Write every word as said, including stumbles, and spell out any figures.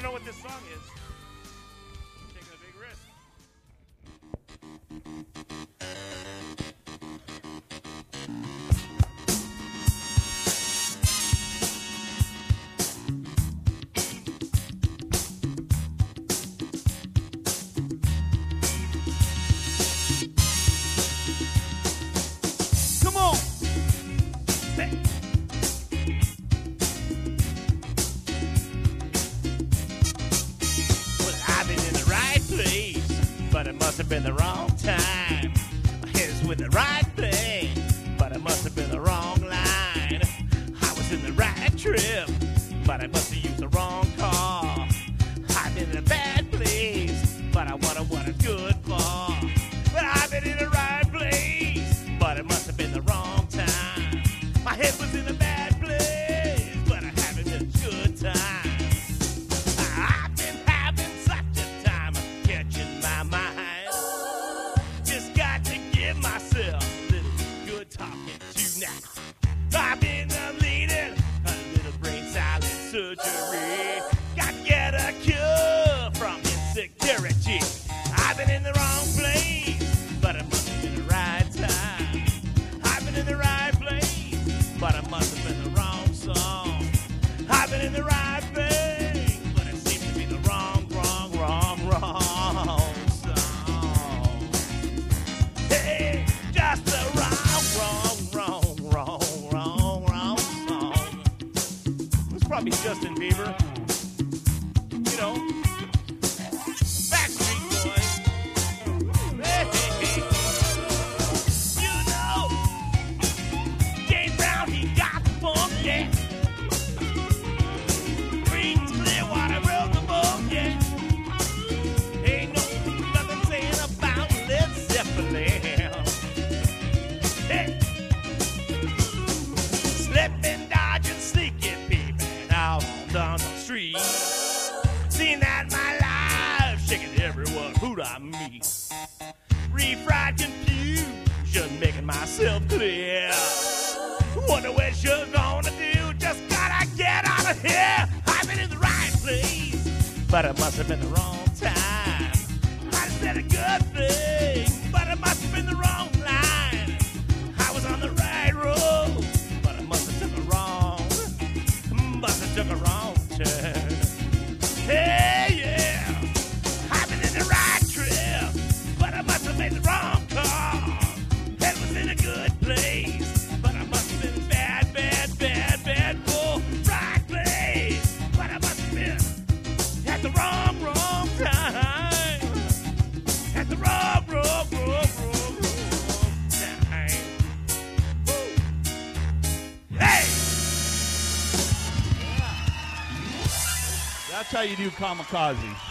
to know what this song is. I'm taking a big risk. Come on. Hey. But it must have been the wrong time. My head's with the right thing, but it must have been the wrong line. I was in the right trip, but I must have used the wrong car. I've been in a bad place, but I wonder what it's good for. But I've been in the right place, but it must have been the wrong time. My head was in a bad place, but I haven't been a good time. I've been having such a time catching my mind. Just got to give myself a little good talking to now. I've been leading a little brain silent surgery. Got to get a cure from insecurity. I've been in the wrong place, but it must have been the right time. I've been in the right place, but it must have been the wrong song. I've been in the right place, but it seems to be the wrong, wrong, wrong, wrong song. Hey, just the wrong, wrong, wrong, wrong, wrong, wrong song. It's probably Justin Bieber. You know, Backstreet Boys. Hey, hey, hey. You know, James Brown, he got the funk, yeah. Creedence Clearwater wrote the book, yeah. Ain't no nothing saying about Led Zeppelin. Hey. Slipping, dodging, sneaking, peeping out down the street. Seeing that my life, shaking everyone who I meet. Refried confusion, making myself clear. Wonder what you're gonna do, just gotta get out of here. I've been in the right place, but it must have been the wrong time. I said a good thing, but it must have been the wrong line. I was on the right road, but it must have took a wrong, must have took a wrong turn. Hey, yeah, I've been in the right trip, but I must have made the wrong call. Head was in a good place, but I must have been bad, bad, bad, bad, bull. Right place, but I must have been at the wrong, wrong time. At the wrong, wrong, wrong, wrong, wrong time. Woo. Hey! That's how you do kamikaze.